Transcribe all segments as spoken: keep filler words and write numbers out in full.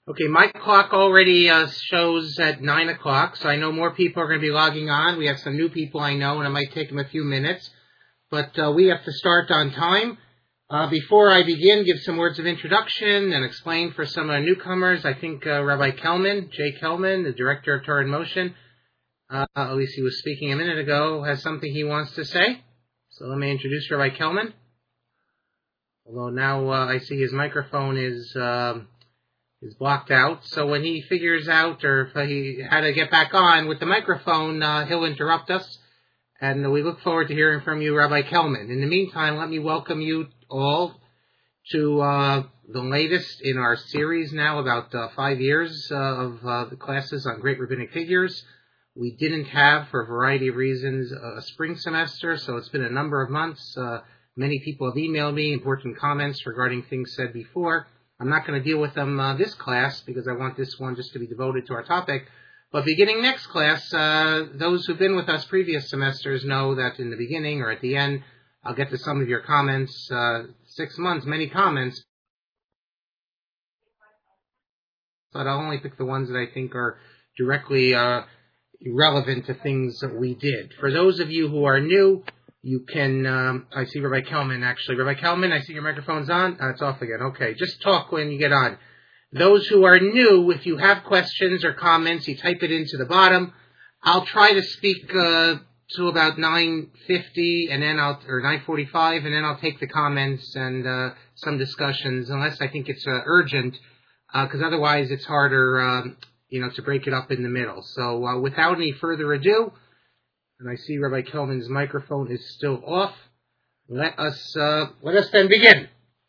Okay, my clock already uh, shows at nine o'clock, so I know more people are going to be logging on. We have some new people I know, and it might take them a few minutes. But uh, we have to start on time. Uh, before I begin, give some words of introduction and explain for some of the newcomers. I think uh, Rabbi Kelman, Jay Kelman, the director of Torah in Motion, uh, at least he was speaking a minute ago, has something he wants to say. So let me introduce Rabbi Kelman. Although now uh, I see his microphone is... Uh, is blocked out, so when he figures out or if he had to get back on with the microphone, uh, he'll interrupt us, and we look forward to hearing from you, Rabbi Kelman. In the meantime, let me welcome you all to uh, the latest in our series now, about uh, five years uh, of uh, the classes on Great Rabbinic Figures. We didn't have, for a variety of reasons, a spring semester, so it's been a number of months. Uh, many people have emailed me important comments regarding things said before. I'm not going to deal with them uh, this class because I want this one just to be devoted to our topic. But beginning next class, uh, those who've been with us previous semesters know that in the beginning or at the end, I'll get to some of your comments. Uh, six months, many comments. But I'll only pick the ones that I think are directly uh, relevant to things that we did. For those of you who are new, you can, um, I see Rabbi Kelman, actually. Rabbi Kelman, I see your microphone's on. Uh, it's off again. Okay, just talk when you get on. Those who are new, if you have questions or comments, you type it into the bottom. I'll try to speak uh, to about nine fifty, and then I'll, or nine forty-five, and then I'll take the comments and uh, some discussions, unless I think it's uh, urgent, because uh, otherwise it's harder, um, you know, to break it up in the middle. So uh, without any further ado, and I see Rabbi Kelman's microphone is still off. Let us uh, let us then begin.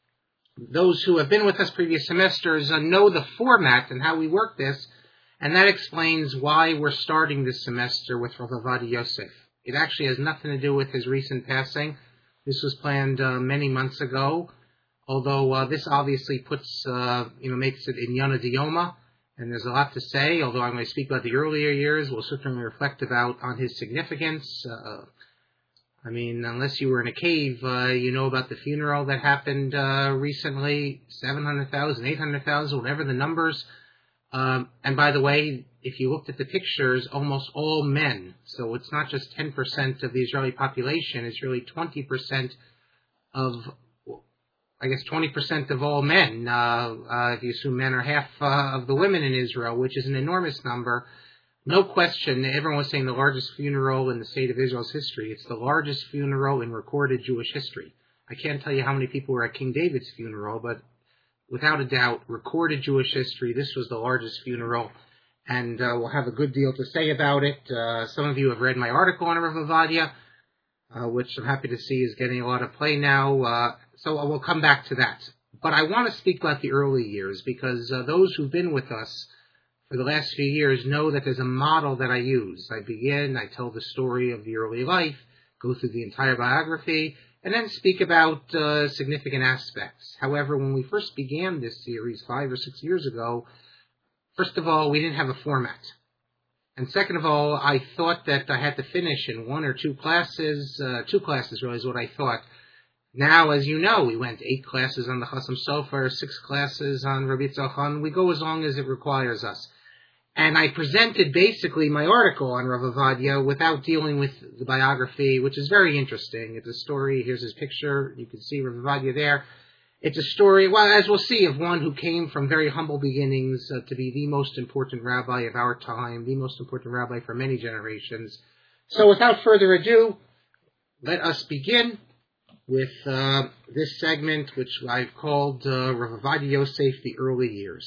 Those who have been with us previous semesters uh, know the format and how we work this, and that explains why we're starting this semester with Rav Ovadia Yosef. It actually has nothing to do with his recent passing. This was planned uh, many months ago, although uh, this obviously puts, uh, you know, makes it in Yana Dioma. And there's a lot to say, although I'm going to speak about the earlier years. We'll certainly reflect about on his significance. Uh, I mean, unless you were in a cave, uh, you know about the funeral that happened uh, recently, seven hundred thousand, eight hundred thousand, whatever the numbers. Um, and by the way, if you looked at the pictures, almost all men. So it's not just ten percent of the Israeli population, it's really twenty percent of I guess twenty percent of all men, uh, uh, if you assume men are half uh, of the women in Israel, which is an enormous number. No question, everyone was saying the largest funeral in the state of Israel's history. It's the largest funeral in recorded Jewish history. I can't tell you how many people were at King David's funeral, but without a doubt, recorded Jewish history, this was the largest funeral, and uh, we'll have a good deal to say about it. Uh, some of you have read my article on Rav Ovadia, Uh, which I'm happy to see is getting a lot of play now, uh, so I will come back to that. But I want to speak about the early years, because uh, those who've been with us for the last few years know that there's a model that I use. I begin, I tell the story of the early life, go through the entire biography, and then speak about uh, significant aspects. However, when we first began this series five or six years ago, first of all, we didn't have a format. And second of all, I thought that I had to finish in one or two classes. Uh, two classes really is what I thought. Now, as you know, we went eight classes on the Chasam Sofer, six classes on Rabbi Tzachon. We go as long as it requires us. And I presented basically my article on Rav Ovadia without dealing with the biography, which is very interesting. It's a story. Here's his picture. You can see Rav Ovadia there. It's a story, well, as we'll see, of one who came from very humble beginnings uh, to be the most important rabbi of our time, the most important rabbi for many generations. So without further ado, let us begin with uh, this segment, which I've called uh, Rav Ovadia Yosef, the Early Years.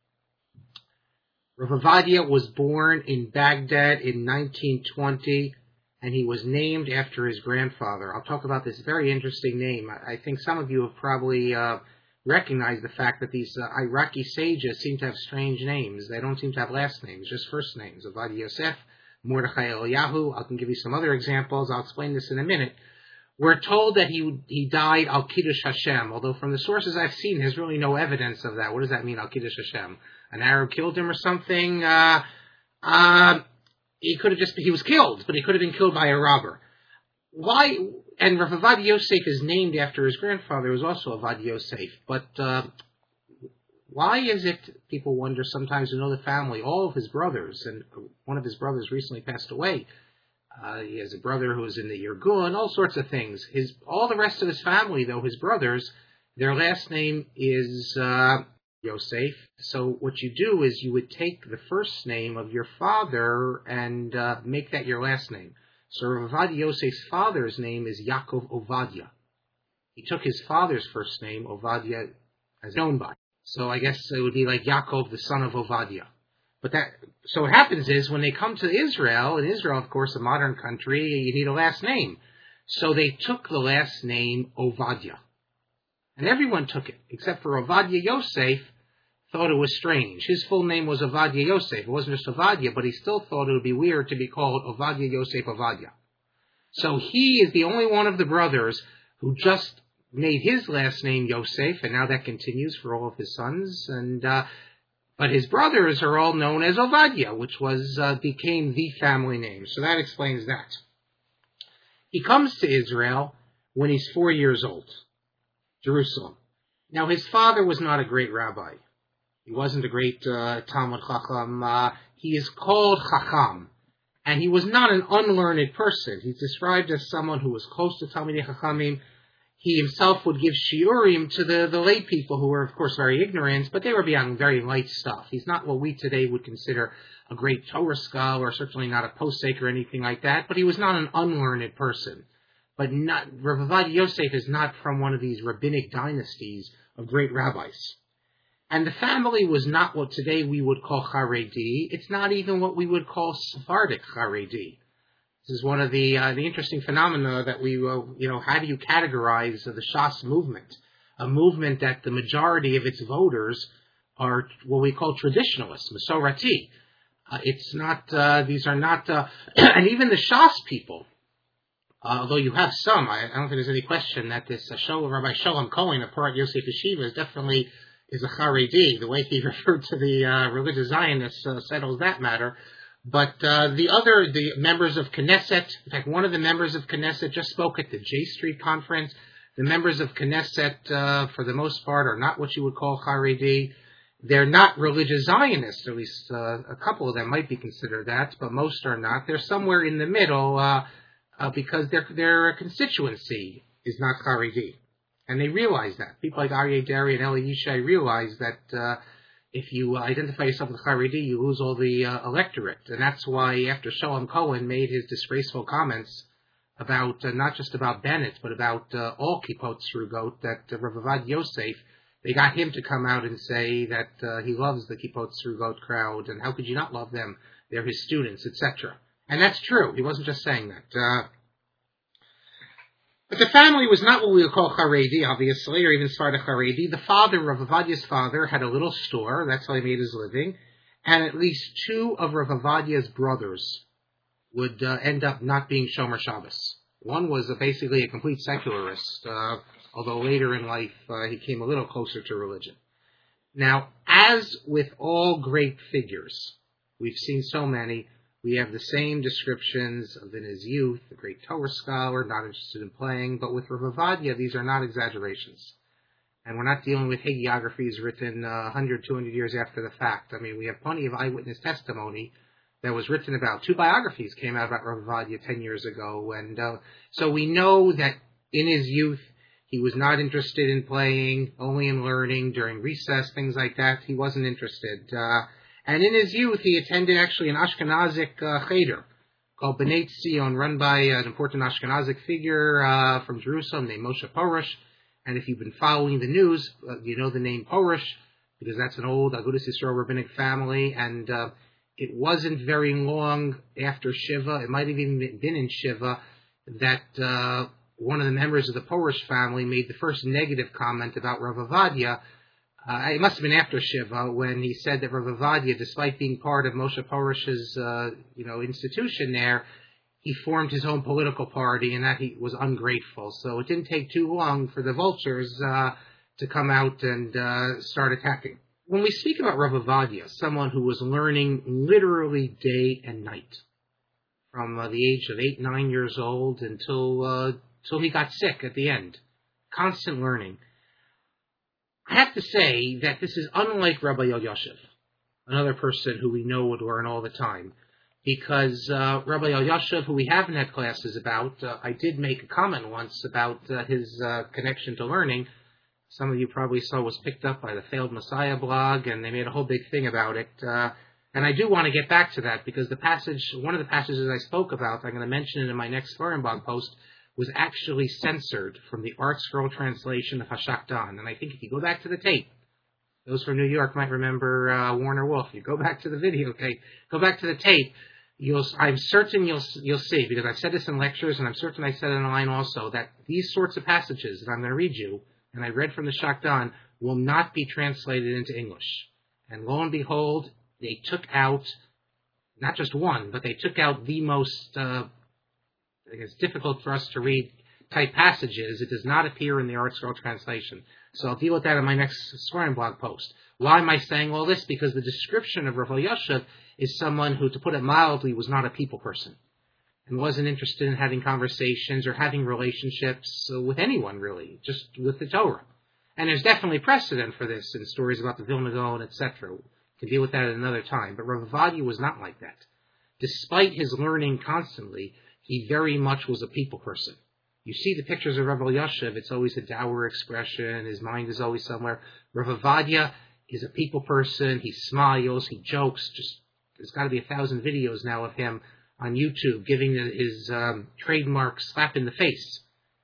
Rav Ovadia was born in Baghdad in nineteen twenty, and he was named after his grandfather. I'll talk about this very interesting name. I think some of you have probably uh, recognized the fact that these uh, Iraqi sages seem to have strange names. They don't seem to have last names, just first names. Ovadia Yosef, Mordechai Eliyahu. I can give you some other examples. I'll explain this in a minute. We're told that he he died al Kiddush Hashem, although from the sources I've seen, there's really no evidence of that. What does that mean, al Kiddush Hashem? An Arab killed him or something? Uh, uh, He could have just, he was killed, but he could have been killed by a robber. Why, and Rav Ovadia Yosef is named after his grandfather, who was also Ovadia Yosef, but uh, Why is it, people wonder sometimes, to know the family, all of his brothers, and one of his brothers recently passed away. Uh, he has a brother who is in the Yergun, all sorts of things. His all the rest of his family, though, his brothers, their last name is uh, Yosef. So what you do is you would take the first name of your father and uh, make that your last name. So Rav Ovadia Yosef's father's name is Yaakov Ovadia. He took his father's first name, Ovadia, as known by. So I guess it would be like Yaakov, the son of Ovadia. But that, so what happens is when they come to Israel, in Israel, of course, a modern country, you need a last name. So they took the last name Ovadia. And everyone took it, except for Ovadia Yosef, thought it was strange. His full name was Ovadia Yosef. It wasn't just Ovadia, but he still thought it would be weird to be called Ovadia Yosef Ovadia. So he is the only one of the brothers who just made his last name Yosef, and now that continues for all of his sons. And uh, but his brothers are all known as Ovadia, which was uh, became the family name. So that explains that. He comes to Israel when he's four years old, Jerusalem. Now his father was not a great rabbi. He wasn't a great uh, Talmud Chacham. Uh, he is called Chacham, and he was not an unlearned person. He's described as someone who was close to Talmidei Chachamim. He himself would give shiurim to the, the lay people who were, of course, very ignorant, but they were beyond very light stuff. He's not what we today would consider a great Torah scholar, certainly not a posek or anything like that, but he was not an unlearned person. But not, Rav Ovadia Yosef is not from one of these rabbinic dynasties of great rabbis. And the family was not what today we would call Haredi. It's not even what we would call Sephardic Haredi. This is one of the uh, the interesting phenomena that we, uh, you know, how do you categorize uh, the Shas movement? A movement that the majority of its voters are what we call traditionalists, Masorati. Uh, it's not, uh, these are not, uh, and even the Shas people, uh, although you have some, I, I don't think there's any question that this uh, Shol, Rabbi Sholem Cohen of Porat Yosef Yeshiva is definitely is a Haredi. The way he referred to the uh, religious Zionists uh, settles that matter. But uh, the other, the members of Knesset, in fact, one of the members of Knesset just spoke at the J Street conference. The members of Knesset, uh, for the most part, are not what you would call Haredi. They're not religious Zionists, at least uh, a couple of them might be considered that, but most are not. They're somewhere in the middle uh, uh, because their their constituency is not Haredi. And they realize that. People like Aryeh Deri and Eli Yishai realize that uh, if you identify yourself with Haredi, you lose all the uh, electorate. And that's why after Sholem Cohen made his disgraceful comments about, uh, not just about Bennett, but about uh, all Kippot Srugot, that uh, Rav Ovadia Yosef, they got him to come out and say that uh, he loves the Kippot Srugot crowd, and how could you not love them? They're his students, et cetera. And that's true. He wasn't just saying that. Uh, But the family was not what we would call Haredi, obviously, or even Sephardic Haredi. The father, Rav Ovadia's father, had a little store. That's how he made his living. And at least two of Rav Ovadia's brothers would uh, end up not being Shomer Shabbos. One was uh, basically a complete secularist, uh, although later in life uh, he came a little closer to religion. Now, as with all great figures, we've seen so many, we have the same descriptions of in his youth, a great Torah scholar, not interested in playing, but with Rav Ovadia, these are not exaggerations. And we're not dealing with hagiographies written uh, one hundred, two hundred years after the fact. I mean, we have plenty of eyewitness testimony that was written about. Two biographies came out about Rav Ovadia ten years ago, and uh, so we know that in his youth, he was not interested in playing, only in learning during recess, things like that. He wasn't interested. Uh, And in his youth, he attended actually an Ashkenazic uh, cheder called B'nai Tzion, run by an important Ashkenazic figure uh, from Jerusalem named Moshe Porush. And if you've been following the news, uh, you know the name Porush, because that's an old Agudas Yisrael rabbinic family. And uh, it wasn't very long after Shiva, it might have even been in Shiva, that uh, one of the members of the Porush family made the first negative comment about Rav Ovadia. Uh, it must have been after Shiva when he said that Rav Ovadia, despite being part of Moshe Porush's, uh, you know, institution there, he formed his own political party, and that he was ungrateful. So it didn't take too long for the vultures uh, to come out and uh, start attacking. When we speak about Rav Ovadia, someone who was learning literally day and night, from uh, the age of eight, nine years old until uh, until he got sick at the end, constant learning. I have to say that this is unlike Rabbi Elyashiv, another person who we know would learn all the time. Because uh, Rabbi Elyashiv, who we haven't had classes about, uh, I did make a comment once about uh, his uh, connection to learning. Some of you probably saw was picked up by the Failed Messiah blog, and they made a whole big thing about it. Uh, and I do want to get back to that, because the passage, one of the passages I spoke about, I'm going to mention it in my next forum blog post, was actually censored from the Art Scroll translation of Hashakdan. And I think if you go back to the tape, those from New York might remember uh, Warner Wolf. You go back to the videotape, go back to the tape. You'll, I'm certain you'll you'll see, because I've said this in lectures, and I'm certain I said it online also, that these sorts of passages that I'm going to read you, and I read from the Shakdan, will not be translated into English. And lo and behold, they took out not just one, but they took out the most, uh, I guess, difficult for us to read type passages. It does not appear in the Art Scroll translation. So I'll deal with that in my next Swearing blog post. Why am I saying all this? Because the description of Rav Elyashiv is someone who, to put it mildly, was not a people person and wasn't interested in having conversations or having relationships with anyone, really, just with the Torah. And there's definitely precedent for this in stories about the Vilna Gaon, et cetera. We can deal with that at another time. But Rav Ovadia was not like that. Despite his learning constantly, he very much was a people person. You see the pictures of Rav Elyashiv, it's always a dour expression, his mind is always somewhere. Rav Ovadia is a people person, he smiles, he jokes. Just there's got to be a thousand videos now of him on YouTube giving his um, trademark slap in the face.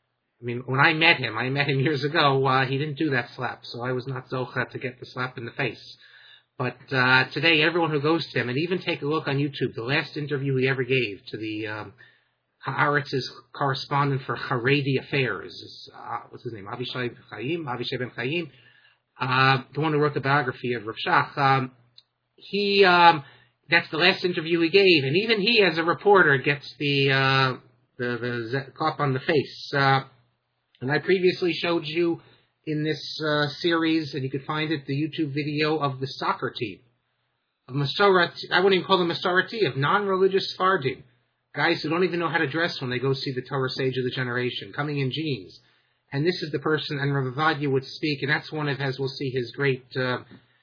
I mean, when I met him, I met him years ago, uh, he didn't do that slap, so I was not zocha to get the slap in the face. But uh, today, everyone who goes to him, and even take a look on YouTube, the last interview he ever gave to the um, Haaretz's correspondent for Haredi Affairs, is, uh, what's his name, Avishai Chaim, Avishai Ben Chaim, uh, the one who wrote the biography of Rav Shach, um, he, um, that's the last interview he gave, and even he, as a reporter, gets the, uh, the, the clap on the face. Uh, and I previously showed you in this uh, series, and you could find it, the YouTube video of the soccer team, of Masorat, I wouldn't even call them Masarati, of non-religious Sfardim, guys who don't even know how to dress when they go see the Torah sage of the generation, coming in jeans. And this is the person, and Rav Ovadia would speak, and that's one of, as we'll see, his great uh,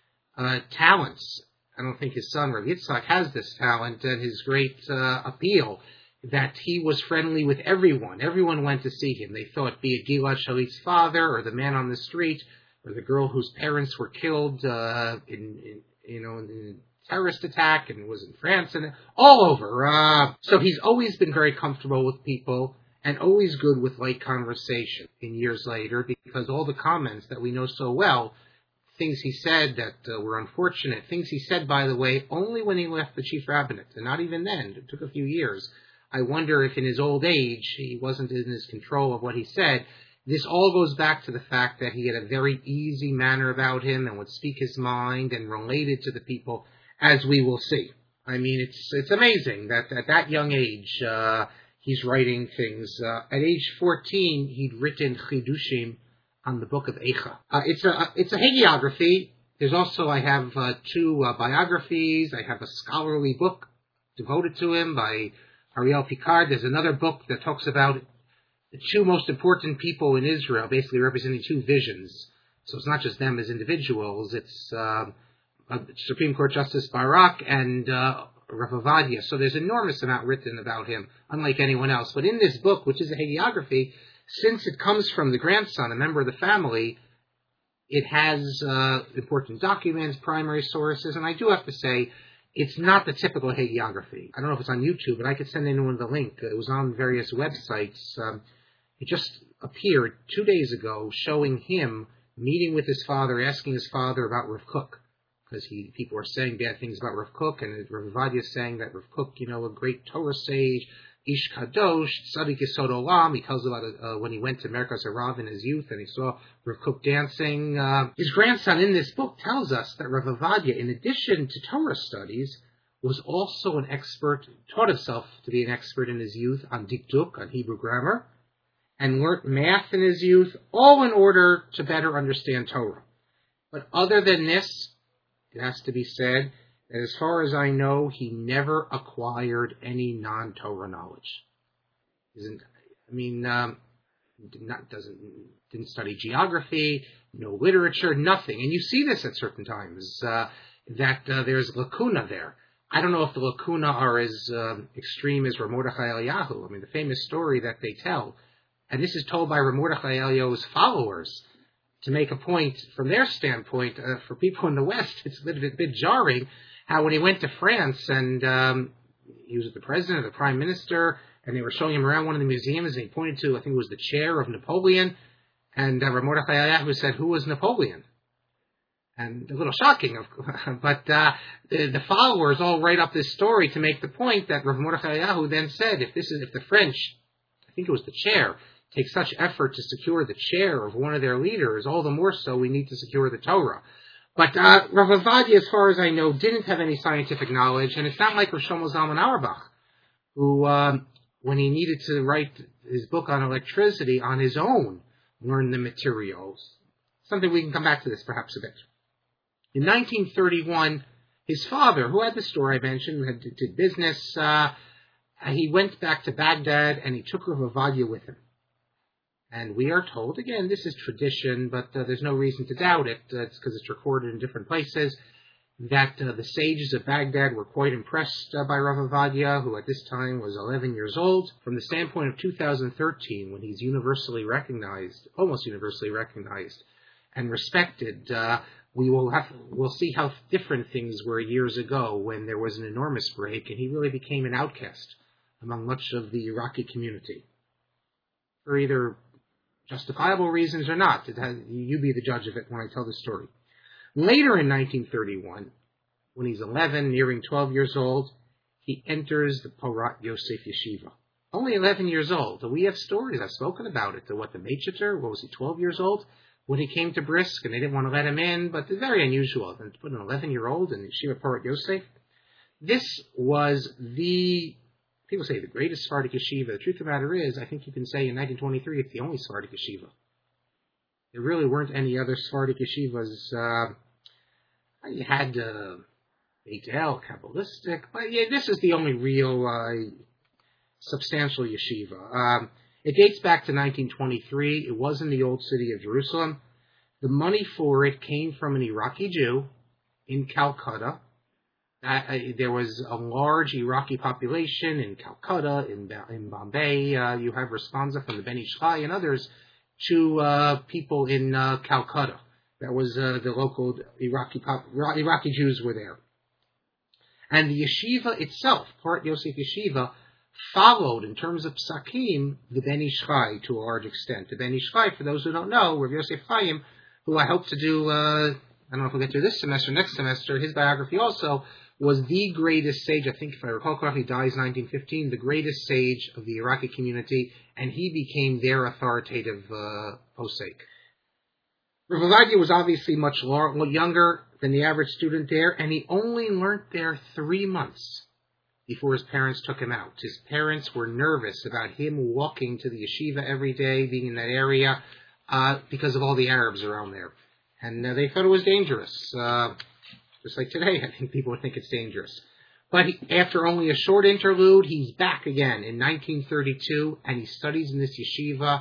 uh, talents. I don't think his son, Rav Yitzhak, has this talent, and his great uh, appeal, that he was friendly with everyone. Everyone went to see him. They thought, be it Gilad Shalit's father, or the man on the street, or the girl whose parents were killed uh, in, in, you know, in terrorist attack, and was in France, and all over. Uh, so he's always been very comfortable with people, and always good with light conversation in years later, because all the comments that we know so well, things he said that uh, were unfortunate, things he said, by the way, only when he left the chief rabbinate, and not even then. It took a few years. I wonder if in his old age he wasn't in his control of what he said. This all goes back to the fact that he had a very easy manner about him and would speak his mind and related to the people, as we will see. I mean, it's it's amazing that at that young age uh, he's writing things. Uh, at age fourteen, he'd written Chidushim on the book of Eicha. Uh, it's a it's a hagiography. There's also, I have uh, two uh, biographies. I have a scholarly book devoted to him by Ariel Picard. There's another book that talks about the two most important people in Israel, basically representing two visions. So it's not just them as individuals. It's uh, uh, Supreme Court Justice Barak and uh, Rav Ovadia. So there's enormous amount written about him, unlike anyone else. But in this book, which is a hagiography, since it comes from the grandson, a member of the family, it has uh, important documents, primary sources, and I do have to say, it's not the typical hagiography. I don't know if it's on YouTube, but I could send anyone the link. It was on various websites. Um, it just appeared two days ago showing him meeting with his father, asking his father about Rav Kook, because he people are saying bad things about Rav Kook, and Rav Ovadia is saying that Rav Kook, you know, a great Torah sage, Ish Kadosh, Tzadik Yesod Olam. He tells about it, uh, when he went to Merkaz Harav in his youth and he saw Rav Kook dancing. Uh, his grandson in this book tells us that Rav Ovadia, in addition to Torah studies, was also an expert, taught himself to be an expert in his youth on Dikduk, on Hebrew grammar, and learnt math in his youth, all in order to better understand Torah. But other than this, it has to be said, and as far as I know, he never acquired any non-Torah knowledge. Isn't I mean, um, did not, doesn't, didn't study geography, no literature, nothing. And you see this at certain times, uh, that uh, there's lacuna there. I don't know if the lacuna are as um, extreme as Rav Mordechai Eliyahu. I mean, the famous story that they tell, and this is told by Rav Mordechai Eliyahu's followers, to make a point from their standpoint, uh, for people in the West, it's a little bit, bit jarring, how when he went to France and um, he was with the president or the prime minister, and they were showing him around one of the museums, and he pointed to, I think it was the chair of Napoleon, and uh, Rav Mordechai Eliyahu said, "Who was Napoleon?" And a little shocking, of course, but uh, the, the followers all write up this story to make the point that Rav Mordechai Eliyahu then said, if this is, if the French, I think it was the chair, take such effort to secure the chair of one of their leaders, all the more so we need to secure the Torah. But uh, Rav Ovadia, as far as I know, didn't have any scientific knowledge, and it's not like Rav Shlomo Zalman Auerbach, who, um, when he needed to write his book on electricity on his own, learned the materials. Something we can come back to this perhaps a bit. In nineteen thirty-one, his father, who had the store I mentioned, had, did business, uh, he went back to Baghdad and he took Rav Ovadia with him. And we are told, again, this is tradition, but uh, there's no reason to doubt it, uh, it's because it's recorded in different places, that uh, the sages of Baghdad were quite impressed uh, by Rav Ovadia, who at this time was eleven years old. From the standpoint of two thousand thirteen, when he's universally recognized, almost universally recognized and respected, uh, we will have, we'll see how different things were years ago when there was an enormous break and he really became an outcast among much of the Iraqi community. For either justifiable reasons or not. It has, you be the judge of it when I tell the story. Later in nineteen thirty-one, when he's eleven, nearing twelve years old, he enters the Porat Yosef Yeshiva. Only eleven years old. We have stories, I've spoken about it. What, the Meitcheter, what was he, twelve years old? When he came to Brisk, and they didn't want to let him in, but it's very unusual. And to put an eleven-year-old in Yeshiva Porat Yosef, this was the, people say the greatest Sephardic yeshiva. The truth of the matter is, I think you can say in nineteen twenty-three, it's the only Sephardic yeshiva. There really weren't any other Sephardic yeshivas. Uh, you had uh, Beit El, Kabbalistic, but yeah, this is the only real uh, substantial yeshiva. Um, it dates back to nineteen twenty-three. It was in the old city of Jerusalem. The money for it came from an Iraqi Jew in Calcutta. Uh, there was a large Iraqi population in Calcutta, in, in Bombay. Uh, you have responsa from the Ben Ish Chai and others to uh, people in uh, Calcutta. That was uh, the local Iraqi pop, Iraqi Jews were there. And the yeshiva itself, Porat Yosef Yeshiva, followed in terms of psakim the Ben Ish Chai to a large extent. The Ben Ish Chai, for those who don't know, Rav Yosef Chaim, who I hope to do, uh, I don't know if we'll get to this semester, next semester, his biography also, was the greatest sage, I think if I recall correctly, he dies nineteen fifteen, the greatest sage of the Iraqi community, and he became their authoritative uh, posek. Rav Ovadia was obviously much younger than the average student there, and he only learned there three months before his parents took him out. His parents were nervous about him walking to the yeshiva every day, being in that area, uh, because of all the Arabs around there. And uh, they thought it was dangerous. Uh, just like today, I think people would think it's dangerous. But he, after only a short interlude, he's back again in nineteen thirty-two, and he studies in this yeshiva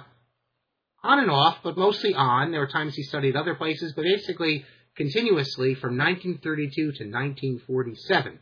on and off, but mostly on. There were times he studied other places, but basically continuously from nineteen thirty-two to nineteen forty-seven.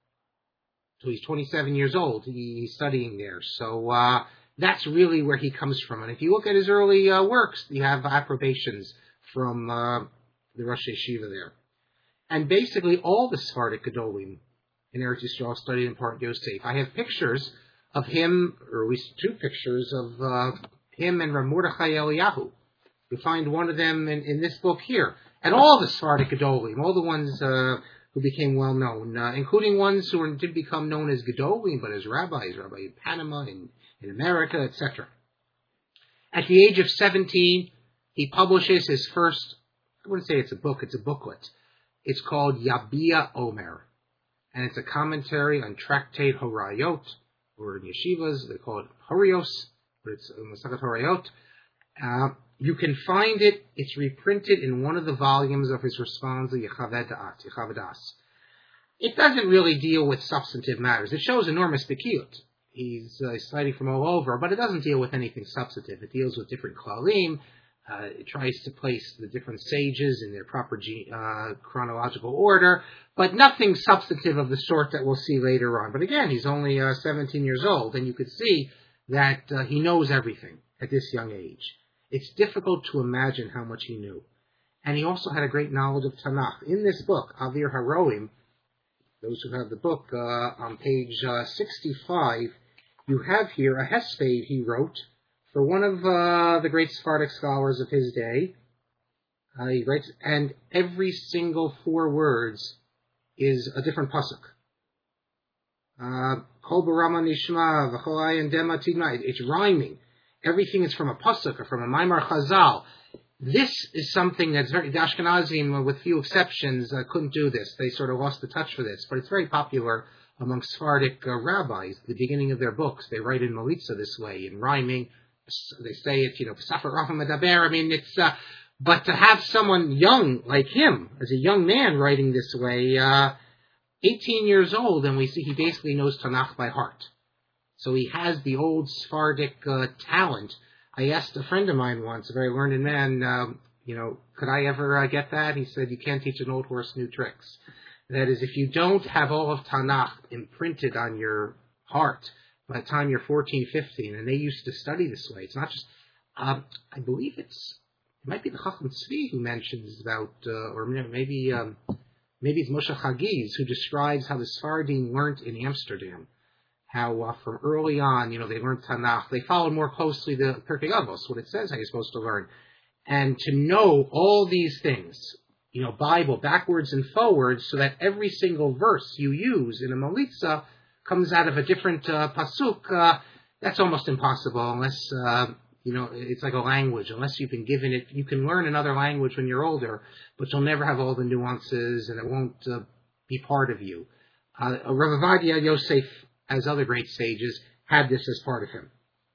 So he's twenty-seven years old. He's studying there. So uh, that's really where he comes from. And if you look at his early uh, works, you have approbations from uh, the Rosh Yeshiva there. And basically all the Sephardic Gedolim in Eretz Yisrael studied in Porat Yosef. I have pictures of him, or at least two pictures of uh, him and Rav Mordechai Eliyahu. You'll find one of them in, in this book here. And all the Sephardic Gedolim, all the ones uh, who became well known, uh, including ones who did become known as Gedolim, but as rabbis, rabbi in Panama, in, in America, et cetera. At the age of seventeen, he publishes his first, I wouldn't say it's a book, it's a booklet. It's called Yabia Omer, and it's a commentary on Tractate Horayot, or in yeshivas, they call it Horios, but it's Masachet Horayot. Uh, you can find it, it's reprinted in one of the volumes of his responsa, Yechavedas. It doesn't really deal with substantive matters. It shows enormous bekiyut. he's uh, citing from all over, but it doesn't deal with anything substantive. It deals with different klalim. Uh, it tries to place the different sages in their proper ge- uh, chronological order, but nothing substantive of the sort that we'll see later on. But again, he's only uh, seventeen years old, and you could see that uh, he knows everything at this young age. It's difficult to imagine how much he knew. And he also had a great knowledge of Tanakh. In this book, Avir Haroim, those who have the book, uh, on page uh, sixty-five, you have here a hesped he wrote for one of uh, the great Sephardic scholars of his day. Uh, he writes, and every single four words is a different pasuk. Kol barama nishma v'chol ayin dema tidma. It's rhyming. Everything is from a pasuk or from a Maimar Chazal. This is something that's very, the Ashkenazim, with few exceptions, uh, couldn't do this. They sort of lost the touch for this, but it's very popular among Sephardic uh, rabbis. At the beginning of their books, they write in Melitza this way, in rhyming. They say it, you know, Safar Racham Medaber. I mean, it's, uh, but to have someone young like him, as a young man writing this way, uh, eighteen years old, and we see he basically knows Tanakh by heart. So he has the old Sephardic uh, talent. I asked a friend of mine once, a very learned man, um, you know, could I ever uh, get that? He said, you can't teach an old horse new tricks. That is, if you don't have all of Tanakh imprinted on your heart by the time you're fourteen, fifteen, and they used to study this way, it's not just, um, I believe it's, it might be the Chacham Tzvi who mentions about, uh, or maybe um, maybe it's Moshe Chagiz who describes how the Sephardim learned in Amsterdam. How uh, from early on, you know, they learned Tanakh. They followed more closely the Pirkei Avos, what it says how you're supposed to learn. And to know all these things, you know, Bible backwards and forwards, so that every single verse you use in a Melitza comes out of a different uh, pasuk, uh, that's almost impossible unless, uh, you know, it's like a language. Unless you've been given it, you can learn another language when you're older, but you'll never have all the nuances and it won't uh, be part of you. Uh, Rav Ovadia Yosef, as other great sages, had this as part of him.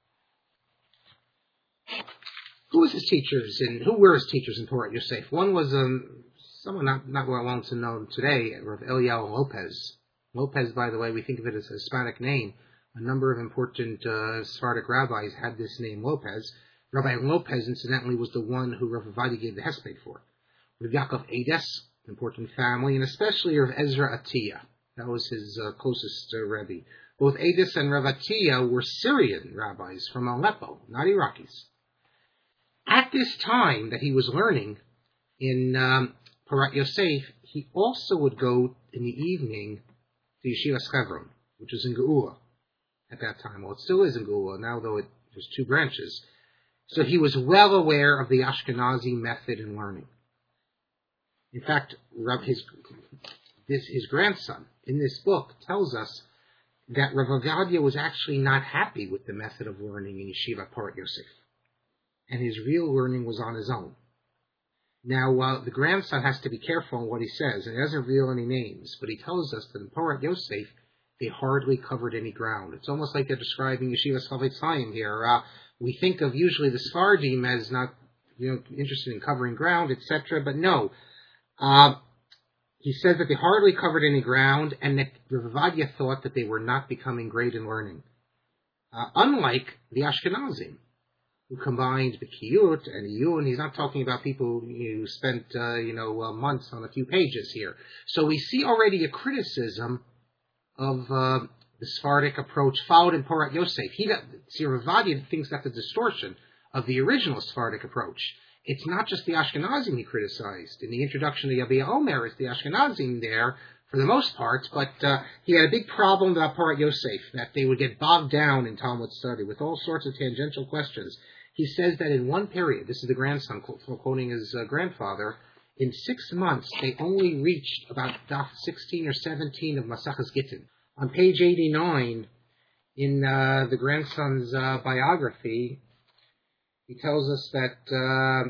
Who was his teachers, and who were his teachers in Porat Yosef? One was um, someone not, not well known to know today, Rav Eliyahu Lopez. Lopez, by the way, we think of it as a Hispanic name. A number of important uh, Sephardic rabbis had this name, Lopez. Rabbi Lopez, incidentally, was the one who Rav Ovadia gave the hesped for. Rav Yaakov Edes, important family, and especially Rav Ezra Atiyah. That was his uh, closest uh, Rebbe. Both Edes and Rav Atiyah were Syrian rabbis from Aleppo, not Iraqis. At this time that he was learning in um, Porat Yosef, he also would go in the evening to Yeshivas Chevron, which was in Geula at that time. Well, it still is in Geula now, though it, there's two branches. So he was well aware of the Ashkenazi method in learning. In fact, his, his, his grandson in this book tells us that Rav Ovadia was actually not happy with the method of learning in Yeshiva Porat Yosef. And his real learning was on his own. Now, uh, the grandson has to be careful on what he says, and he doesn't reveal any names, but he tells us that in Porat Yosef, they hardly covered any ground. It's almost like they're describing Yeshivas Chavetz Chaim here. Uh, we think of usually the Sephardim as not, you know, interested in covering ground, et cetera, but no. Uh, He says that they hardly covered any ground, and that Rav Ovadia thought that they were not becoming great in learning. Uh, unlike the Ashkenazim, who combined B'kiyut and Iyun. He's not talking about people who spent, uh, you know, uh, months on a few pages here. So we see already a criticism of uh, the Sephardic approach followed in Porat Yosef. He, see, Rav Ovadia thinks that's a distortion of the original Sephardic approach. It's not just the Ashkenazim he criticized. In the introduction to Yabia Omer, it's the Ashkenazim there for the most part, but uh, he had a big problem about Porat Yosef, that they would get bogged down in Talmud study with all sorts of tangential questions. He says that in one period, this is the grandson quoting his uh, grandfather, in six months they only reached about daf sixteen or seventeen of Maseches Gittin. On page eighty-nine, in uh, the grandson's uh, biography, he tells us that uh,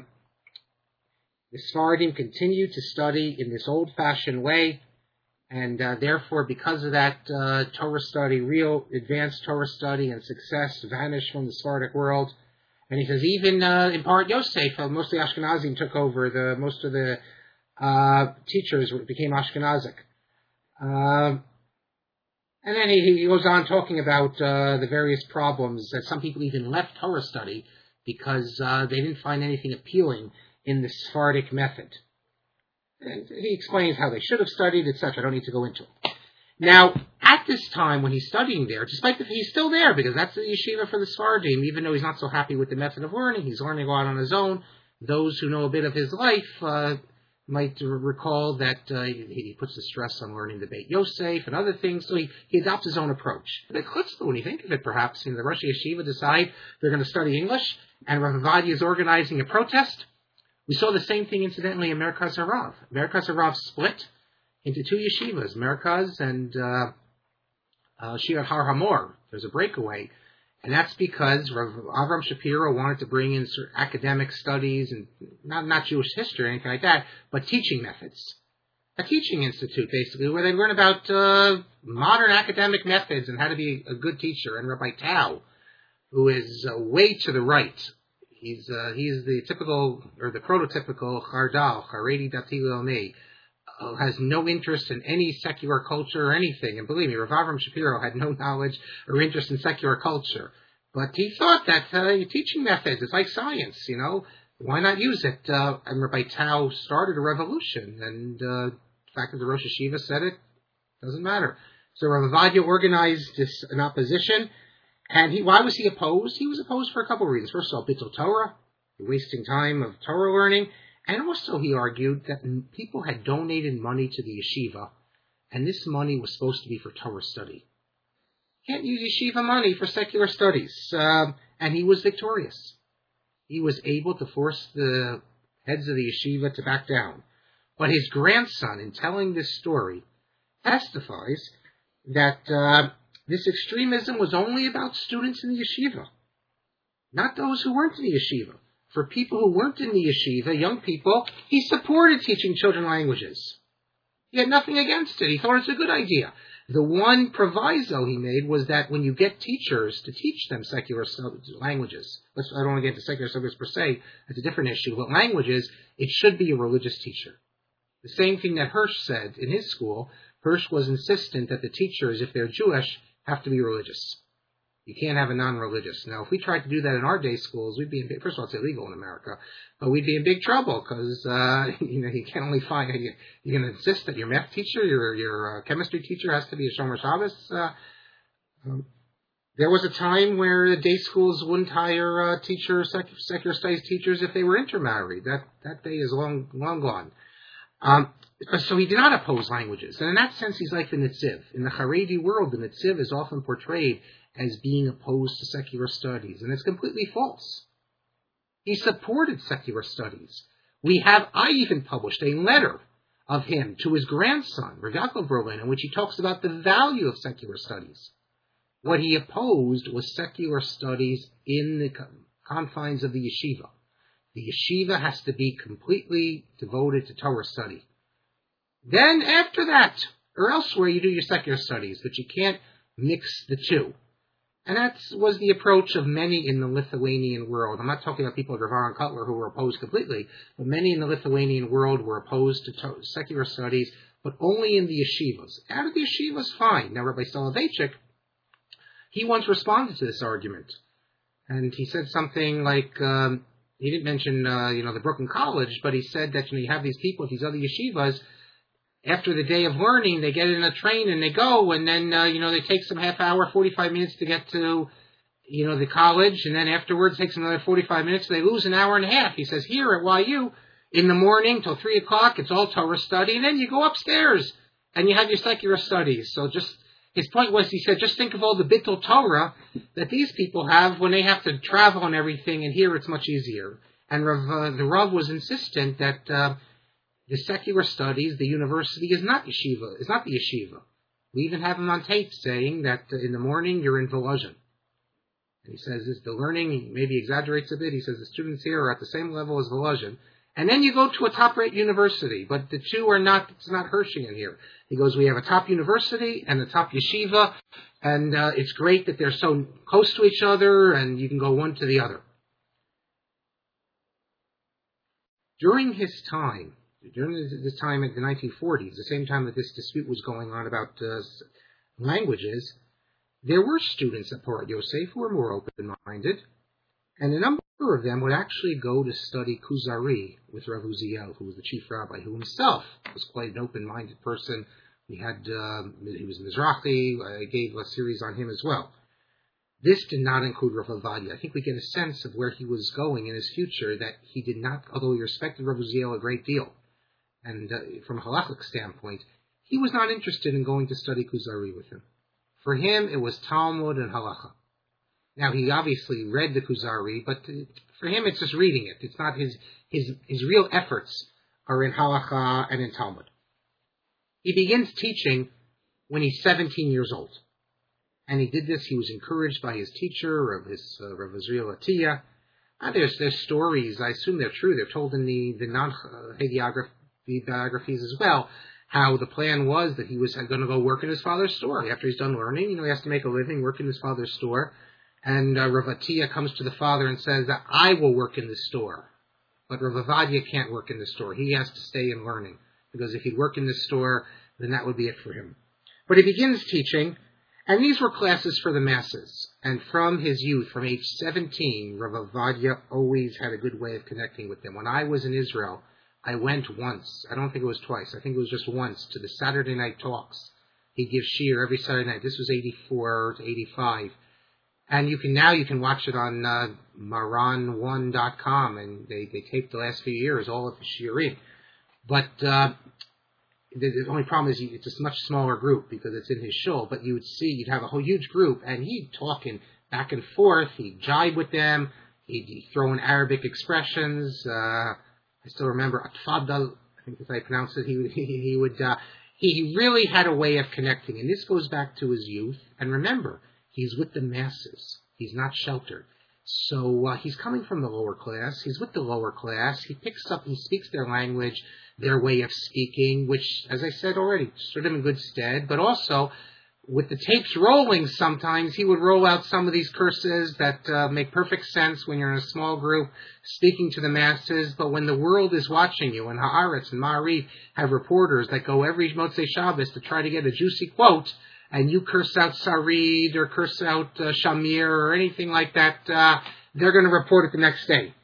the Sephardim continued to study in this old-fashioned way, and uh, therefore, because of that, uh, Torah study, real advanced Torah study and success vanished from the Sephardic world. And he says, even uh, in Porat Yosef, uh, most of the Ashkenazim took over. The most of the uh, teachers became Ashkenazic. Uh, And then he, he goes on talking about uh, the various problems that some people even left Torah study because uh, they didn't find anything appealing in the Sephardic method. And he explains how they should have studied, et cetera. I don't need to go into it. Now, at this time when he's studying there, despite the he's still there because that's the yeshiva for the Sephardim, even though he's not so happy with the method of learning, he's learning a lot on his own. Those who know a bit of his life uh, might recall that uh, he, he puts the stress on learning the Beit Yosef and other things, so he, he adopts his own approach. But chutzpah, when you think of it, perhaps, you know, the Rosh Yeshiva decide they're going to study English, and Rav Ovadia is organizing a protest. We saw the same thing, incidentally, in Merkaz Harav. Merkaz Harav split into two yeshivas, Merkaz and uh, uh, Shir Har Hamor. There's a breakaway. And that's because Rav Avram Shapiro wanted to bring in academic studies and not, not Jewish history or anything like that, but teaching methods. A teaching institute, basically, where they learn about uh, modern academic methods and how to be a good teacher. And Rabbi Tao, who is uh, way to the right, he's uh, he's the typical, or the prototypical Chardal, Haredi Dati Leomi, uh, has no interest in any secular culture or anything. And believe me, Rav Avram Shapiro had no knowledge or interest in secular culture. But he thought that uh, teaching methods is like science, you know. Why not use it? Uh, and Rabbi Tao started a revolution. And uh, the fact that the Rosh Yeshiva said it doesn't matter. So Rav Ovadia organized this an opposition. And he, why was he opposed? He was opposed for a couple of reasons. First of all, Bittul Torah, wasting time of Torah learning. And also he argued that people had donated money to the yeshiva, and this money was supposed to be for Torah study. You can't use yeshiva money for secular studies. Um, and he was victorious. He was able to force the heads of the yeshiva to back down. But his grandson, in telling this story, testifies that uh, this extremism was only about students in the yeshiva, not those who weren't in the yeshiva. For people who weren't in the yeshiva, young people, he supported teaching children languages. He had nothing against it. He thought it's a good idea. The one proviso he made was that when you get teachers to teach them secular languages, let's, I don't want to get into secular subjects per se, it's a different issue, but languages, it should be a religious teacher. The same thing that Hirsch said in his school. Hirsch was insistent that the teachers, if they're Jewish, have to be religious. You can't have a non-religious. Now, if we tried to do that in our day schools, we'd be in big, first of all, it's illegal in America, but we'd be in big trouble because, uh, you know, you can only find, you, you're going to insist that your math teacher, your, your uh, chemistry teacher has to be a Shomer Shabbos. Uh, um, there was a time where day schools wouldn't hire uh, teachers, sec- secular studies teachers if they were intermarried. That, that day is long, long gone. Um, so he did not oppose languages. And in that sense, he's like the Netziv. In the Haredi world, the Netziv is often portrayed as being opposed to secular studies, and it's completely false. He supported secular studies. We have, I even published a letter of him to his grandson, Rav Yaakov Berlin, in which he talks about the value of secular studies. What he opposed was secular studies in the confines of the yeshiva. The yeshiva has to be completely devoted to Torah study. Then after that, or elsewhere, you do your secular studies, but you can't mix the two. And that was the approach of many in the Lithuanian world. I'm not talking about people like Rav Aaron Kotler who were opposed completely, but many in the Lithuanian world were opposed to, to secular studies, but only in the yeshivas. Out of the yeshivas, fine. Now, Rabbi Soloveitchik, he once responded to this argument. And he said something like, um, he didn't mention, uh, you know, the Brooklyn College, but he said that, you know, you have these people at these other yeshivas. After the day of learning, they get in a train and they go, and then, uh, you know, they take some half hour, forty-five minutes to get to, you know, the college, and then afterwards it takes another forty-five minutes, so they lose an hour and a half. He says, here at Y U, in the morning till three o'clock, it's all Torah study, and then you go upstairs, and you have your secular studies. So just, his point was, he said, just think of all the Bittul Torah that these people have when they have to travel and everything, and here it's much easier. And Rav, uh, the Rav was insistent that, uh, the secular studies, the university, is not yeshiva. It's not the yeshiva. We even have him on tape saying that uh, in the morning you're in Volozhin. And he says this, the learning, he maybe exaggerates a bit. He says the students here are at the same level as Volozhin. And then you go to a top-rate university, but the two are not, it's not Hershian here. He goes, we have a top university and a top yeshiva, and uh, it's great that they're so close to each other, and you can go one to the other. During his time, During this time in the nineteen forties, the same time that this dispute was going on about uh, languages, there were students at Porat Yosef who were more open-minded, and a number of them would actually go to study Kuzari with Rav Uziel, who was the chief rabbi, who himself was quite an open-minded person. He had um, he was Mizrahi. I gave a series on him as well. This did not include Rav Avadia. I think we get a sense of where he was going in his future, that he did not, although he respected Rav Uziel a great deal, and uh, from a halachic standpoint, he was not interested in going to study Kuzari with him. For him, it was Talmud and halacha. Now, he obviously read the Kuzari, but for him, it's just reading it. It's not his, his, his real efforts are in halacha and in Talmud. He begins teaching when he's seventeen years old. And he did this, he was encouraged by his teacher, of his uh, Rav Azriel Atiyah. Uh, there's, there's stories, I assume they're true, they're told in the, the non-hagiography biographies as well, how the plan was that he was going to go work in his father's store. After he's done learning, you know, he has to make a living, work in his father's store. And uh, Rav Atiyah comes to the father and says that I will work in the store. But Rav Avadia can't work in the store. He has to stay in learning. Because if he'd work in the store, then that would be it for him. But he begins teaching, and these were classes for the masses. And from his youth, from age seventeen, Rav Avadia always had a good way of connecting with them. When I was in Israel, I went once. I don't think it was twice. I think it was just once to the Saturday night talks. He'd give shiur every Saturday night. This was eighty-four to eighty-five. And you can now you can watch it on uh, Maran one dot com, and they, they taped the last few years, all of the shiurim. But uh, the, the only problem is it's a much smaller group because it's in his shul. But you would see, you'd have a whole huge group, and he'd talking back and forth. He'd jibe with them. He'd, he'd throw in Arabic expressions. Uh, I still remember Atfadal, I think if I pronounce it, he would, he, he would, uh, he really had a way of connecting. And this goes back to his youth. And remember, he's with the masses. He's not sheltered. So uh, he's coming from the lower class. He's with the lower class. He picks up, he speaks their language, their way of speaking, which, as I said already, stood him in good stead. But also, with the tapes rolling sometimes, he would roll out some of these curses that uh, make perfect sense when you're in a small group speaking to the masses. But when the world is watching you, and Haaretz and Ma'ariv have reporters that go every Motzei Shabbos to try to get a juicy quote, and you curse out Sarid or curse out uh, Shamir or anything like that, uh, they're going to report it the next day.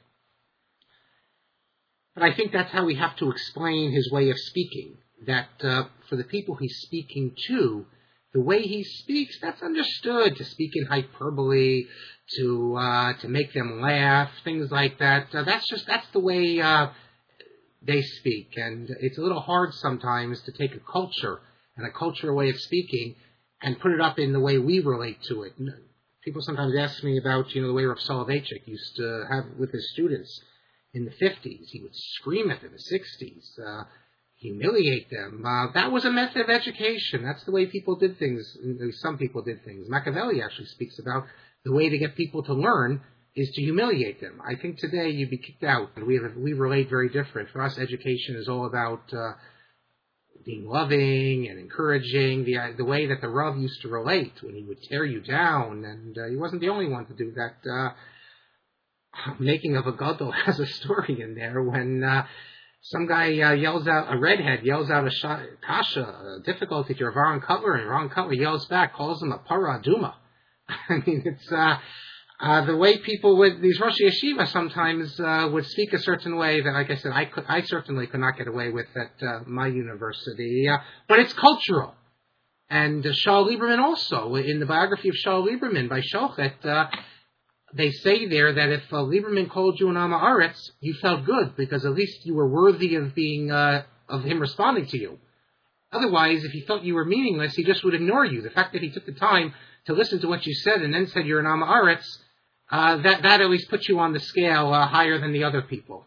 But I think that's how we have to explain his way of speaking, that uh, for the people he's speaking to, the way he speaks, that's understood, to speak in hyperbole, to uh, to make them laugh, things like that. Uh, that's just, that's the way uh, they speak. And it's a little hard sometimes to take a culture and a cultural way of speaking and put it up in the way we relate to it. People sometimes ask me about, you know, the way Rav Soloveitchik used to have with his students in the fifties. He would scream at them in the sixties, uh, humiliate them. Uh, that was a method of education. That's the way people did things. Some people did things. Machiavelli actually speaks about the way to get people to learn is to humiliate them. I think today you'd be kicked out. We have, we relate very different. For us, education is all about uh, being loving and encouraging, the the way that the Rav used to relate when he would tear you down, and uh, he wasn't the only one to do that. Uh, Making of a Gadol has a story in there when uh, some guy uh, yells out, a redhead yells out a sh- kasha, a difficulty to Ron Cutler, and Ron Cutler yells back, calls him a para aduma. I mean, it's uh, uh, the way people would, these Rosh Yeshiva sometimes uh, would speak a certain way that, like I said, I could, I certainly could not get away with at uh, my university. Uh, but it's cultural. And uh, Shaul Lieberman also, in the biography of Shaul Lieberman by Shochet, uh, they say there that if uh, Lieberman called you an Am Haaretz, you felt good because at least you were worthy of being uh, of him responding to you. Otherwise, if he felt you were meaningless, he just would ignore you. The fact that he took the time to listen to what you said and then said you're an Am Haaretz, uh, that that at least puts you on the scale uh, higher than the other people.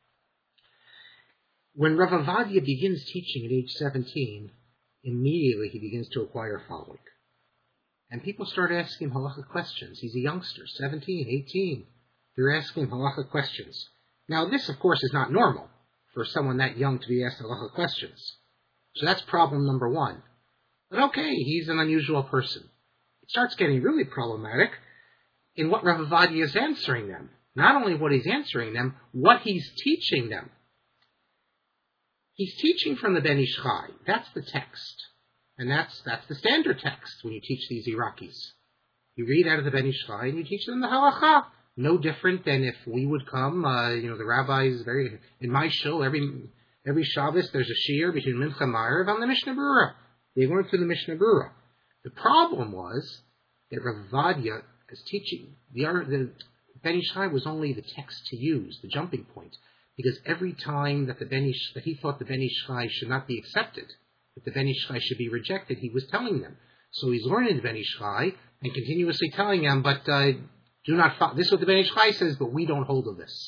When Rav Avadia begins teaching at age seventeen, immediately he begins to acquire following. And people start asking him halacha questions. He's a youngster, seventeen, eighteen. They're asking him halacha questions. Now, this, of course, is not normal for someone that young to be asked halacha questions. So that's problem number one. But okay, he's an unusual person. It starts getting really problematic in what Rav Avadia is answering them. Not only what he's answering them, what he's teaching them. He's teaching from the Ben Ish Chai. That's the text. And that's that's the standard text when you teach these Iraqis. You read out of the Ben Ish Chai and you teach them the halacha. No different than if we would come, uh, you know, the rabbis, very in my shul, every every Shabbos there's a shiur between Mincha and Ma'ariv on the Mishnah Berurah. They learned through the Mishnah Berurah. The problem was that Rav Ovadia is teaching, the, the Ben Ish Chai was only the text to use, the jumping point, because every time that the Ben Ish, that he thought the Ben Ish Chai should not be accepted, that the Ben Ish Chai should be rejected, he was telling them. So he's learning the Ben Ish Chai and continuously telling them, but uh, do not follow. This is what the Ben Ish Chai says, but we don't hold of this.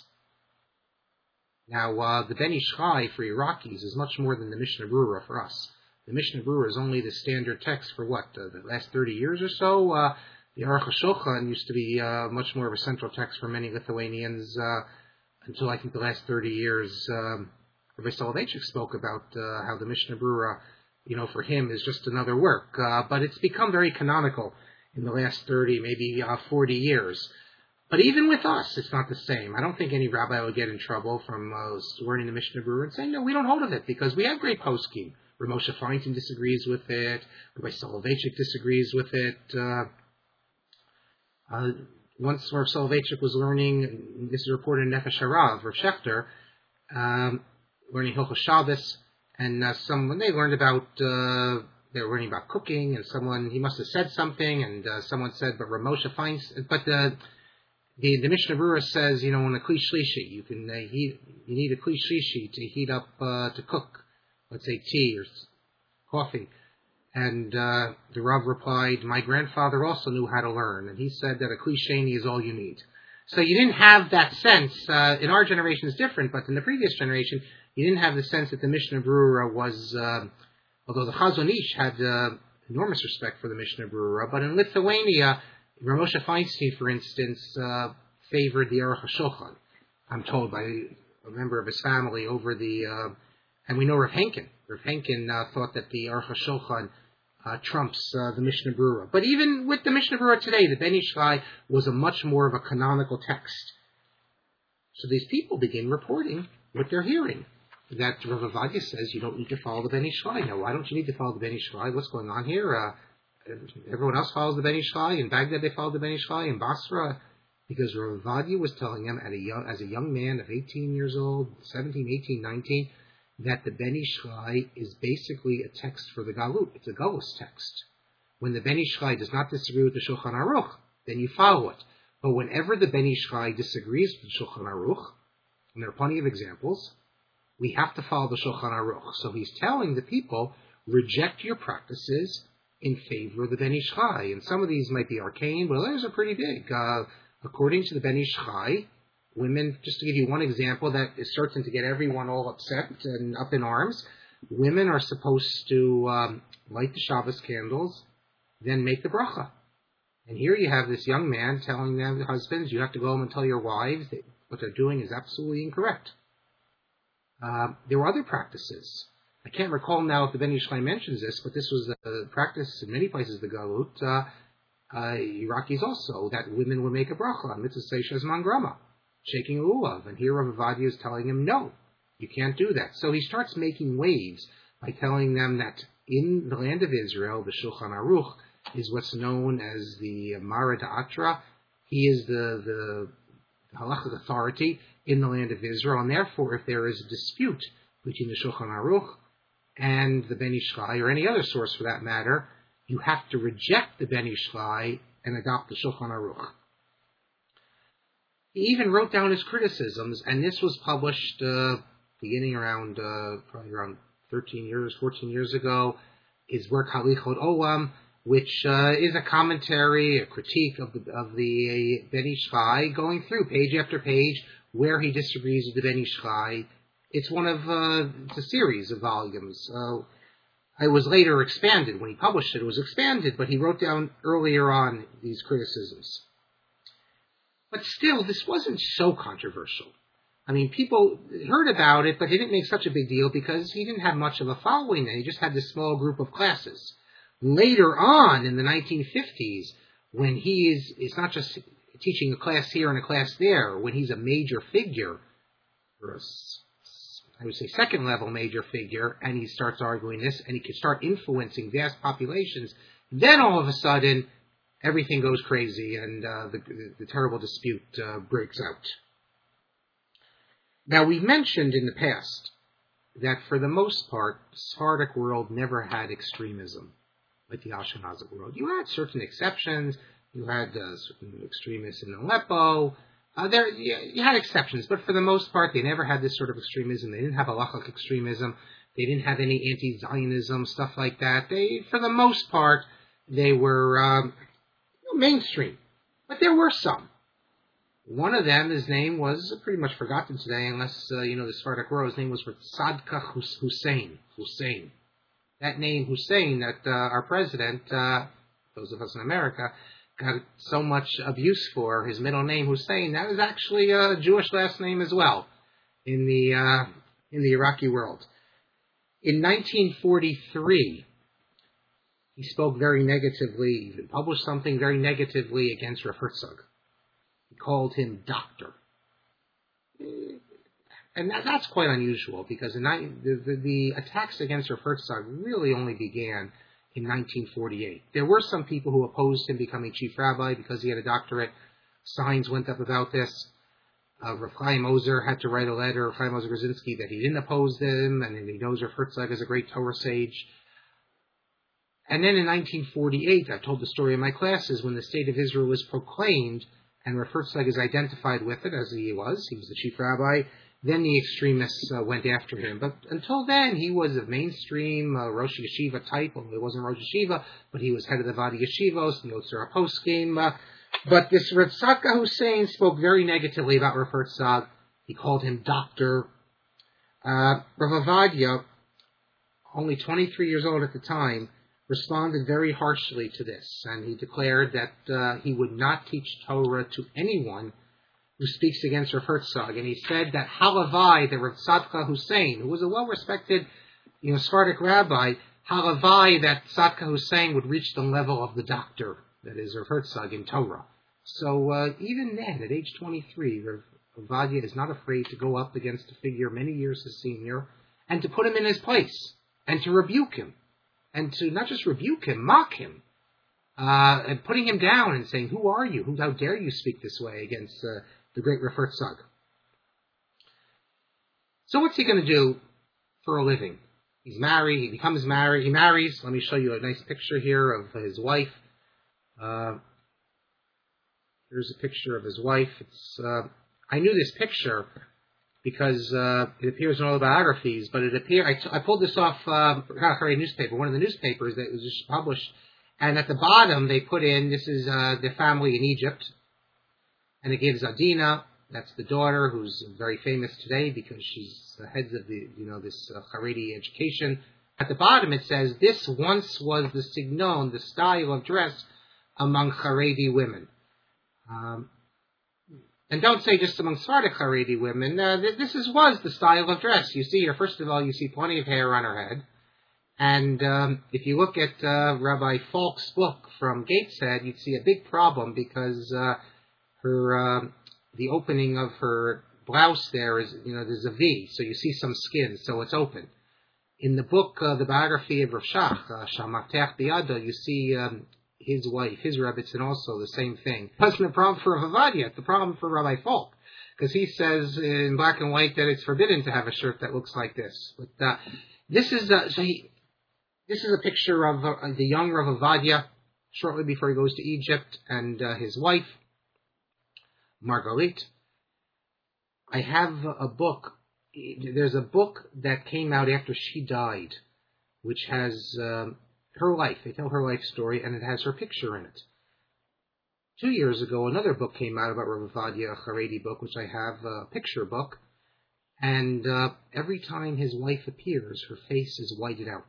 Now, uh, the Ben Ish Chai for Iraqis is much more than the Mishnah Berurah for us. The Mishnah Berurah is only the standard text for what, uh, the last thirty years or so? Uh, the Aruch HaShulchan used to be uh, much more of a central text for many Lithuanians uh, until I think the last thirty years. Um, Rabbi Soloveitchik spoke about uh, how the Mishnah Berurah, you know, for him is just another work. Uh, but it's become very canonical in the last thirty, maybe uh, forty years. But even with us, it's not the same. I don't think any rabbi will get in trouble from uh, learning the Mishnah Berurah and saying, no, we don't hold of it because we have great poskim. Rav Moshe Feinstein disagrees with it. Rabbi Soloveitchik disagrees with it. Uh, uh, once Rav Soloveitchik was learning, this is reported in Nefesh Harav, Rav Shechter, um, learning Hilchos Shabbos, and uh, someone they learned about, uh, they were learning about cooking, and someone, he must have said something, and uh, someone said, but Rav Moshe Feinstein, but the The, the Mishnah Berurah says, you know, in a kli shlishi, you can uh, heat, you need a kli shlishi to heat up, uh, to cook, let's say tea or coffee. And uh, the Rav replied, my grandfather also knew how to learn, and he said that a kli sheni is all you need. So you didn't have that sense, uh, in our generation it's different, but in the previous generation, you didn't have the sense that the Mishnah Berurah was, uh, although the Chazon Ish had uh, enormous respect for the Mishnah Berurah, but in Lithuania, Rav Moshe Feinstein, for instance, uh, favored the Aruch HaShulchan, I'm told by a member of his family over the, uh, and we know Rav Henkin. Rav Henkin uh, thought that the Aruch HaShulchan uh, trumps uh, the Mishnah Berurah. But even with the Mishnah Berurah today, the Ben Ish Chai was a much more of a canonical text. So these people begin reporting what they're hearing. That Rav Ovadia says you don't need to follow the Ben Ish Chai. Now, why don't you need to follow the Ben Ish Chai? What's going on here? Uh, Everyone else follows the Ben Ish Chai. In Baghdad, they followed the Ben Ish Chai. In Basra, because Rav Ovadia was telling them at a young, as a young man of eighteen years old, seventeen, eighteen, nineteen, that the Ben Ish Chai is basically a text for the Galut. It's a Galus text. When the Ben Ish Chai does not disagree with the Shulchan Aruch, then you follow it. But whenever the Ben Ish Chai disagrees with the Shulchan Aruch, and there are plenty of examples, we have to follow the Shulchan Aruch. So he's telling the people, reject your practices in favor of the Ben Ish Chai. And some of these might be arcane, but others are pretty big. Uh, according to the Ben Ish Chai, women, just to give you one example that is certain to get everyone all upset and up in arms, women are supposed to um, light the Shabbos candles, then make the bracha. And here you have this young man telling them, husbands, you have to go home and tell your wives that what they're doing is absolutely incorrect. Uh, there were other practices. I can't recall now if the Ben Ish Chai mentions this, but this was a practice in many places of the Galut, uh, uh, Iraqis also, that women would make a bracha on mitzvah say shezman grama, shaking a lulav. And here Rav Ovadia is telling him, no, you can't do that. So he starts making waves by telling them that in the land of Israel, the Shulchan Aruch is what's known as the Mara Da'atra. He is the, the halachic authority in the land of Israel, and therefore if there is a dispute between the Shulchan Aruch and the Ben Ish Chai, or any other source for that matter, you have to reject the Ben Ish Chai and adopt the Shulchan Aruch. He even wrote down his criticisms, and this was published uh, beginning around, uh, probably around thirteen years, fourteen years ago, his work Halichot Olam, which uh, is a commentary, a critique of the, of the Ben Ish Chai, going through page after page where he disagrees with the Ben Ish Chai. It's one of, uh, it's a series of volumes. Uh, it was later expanded. When he published it, it was expanded, but he wrote down earlier on these criticisms. But still, this wasn't so controversial. I mean, people heard about it, but they didn't make such a big deal because he didn't have much of a following then. He just had this small group of classes. Later on, in the nineteen fifties, when he is, it's not just teaching a class here and a class there, when he's a major figure, or a I would say, second-level major figure, and he starts arguing this, and he can start influencing vast populations, then all of a sudden, everything goes crazy, and uh, the, the, the terrible dispute uh, breaks out. Now, we mentioned in the past that for the most part, the Sephardic world never had extremism like the Ashkenazic world. You had certain exceptions. You had uh, certain extremists in Aleppo. Uh, there, you, you had exceptions, but for the most part, they never had this sort of extremism. They didn't have halachic extremism. They didn't have any anti-Zionism, stuff like that. They, for the most part, they were um, mainstream. But there were some. One of them, his name was pretty much forgotten today, unless, uh, you know, the Sephardic world. His name was Tzadka Hussein. Hussein. That name, Hussein, that uh, our president, uh, those of us in America, got so much abuse for, his middle name, Hussein, that was actually a Jewish last name as well in the uh, in the Iraqi world. In nineteen forty-three, he spoke very negatively, even published something very negatively against Rav Herzog. He called him doctor. And that, that's quite unusual, because the, the, the attacks against Rav Herzog really only began in nineteen forty-eight. There were some people who opposed him becoming chief rabbi because he had a doctorate. Signs went up about this. Uh, Rav Chaim Ozer had to write a letter, Rav Chaim Ozer Grzinski, that he didn't oppose them, and he knows Rav Herzog is a great Torah sage. And then in nineteen forty-eight, I've told the story in my classes, when the State of Israel was proclaimed, and Rav Herzog is identified with it, as he was, he was the chief rabbi, then the extremists uh, went after him. But until then, he was a mainstream uh, Rosh Yeshiva type. Well, he wasn't Rosh Yeshiva, but he was head of the Vadi Yeshivos, the Yotzer HaPoskim. Uh, but this Rav Tzadka Hussein spoke very negatively about Rav Herzog. He called him doctor. Uh, Rav Avadia, only twenty-three years old at the time, responded very harshly to this, and he declared that uh, he would not teach Torah to anyone who speaks against Rav Herzog. And he said that Halavai, the Rav Tzadka Hussein, who was a well-respected, you know, Sephardic rabbi, Halavai, that Tzadka Hussein would reach the level of the doctor, that is Rav Herzog, in Torah. So uh, even then, at age twenty-three, Rav Avadia is not afraid to go up against a figure many years his senior, and to put him in his place, and to rebuke him, and to not just rebuke him, mock him, uh, and putting him down and saying, "Who are you? Who? How dare you speak this way against uh, the great Rav Herzog?" So what's he going to do for a living? He's married. He becomes married. He marries. Let me show you a nice picture here of his wife. Uh, here's a picture of his wife. It's uh, I knew this picture because uh, it appears in all the biographies, but it appeared, I, t- I pulled this off uh, a newspaper, one of the newspapers that was just published, and at the bottom they put in, this is uh, the family in Egypt, and it gives Adina, that's the daughter, who's very famous today because she's the head of the, you know, this uh, Haredi education. At the bottom it says, this once was the signon, the style of dress among Haredi women. Um, And don't say just among Sephardic Haredi women. Uh, this is, was the style of dress. You see here, first of all, you see plenty of hair on her head. And um, if you look at uh, Rabbi Falk's book from Gateshead, you'd see a big problem because uh, her uh, the opening of her blouse there is, you know, there's a V, so you see some skin, so it's open. In the book, uh, the biography of Rav Shach, uh, Shamatech Biado, you see um, his wife, his Rebbitzin, also the same thing. It wasn't a problem for Rav Avadia, it's a problem for Rabbi Falk, because he says in black and white that it's forbidden to have a shirt that looks like this. But uh, this is uh, so he, this is a picture of uh, the young Rav Avadia shortly before he goes to Egypt, and uh, his wife, Margalit. I have a book. There's a book that came out after she died, which has um, her life. They tell her life story, and it has her picture in it. Two years ago, another book came out about Rav Avadia, a Haredi book, which I have, a picture book. And uh, every time his wife appears, her face is whited out.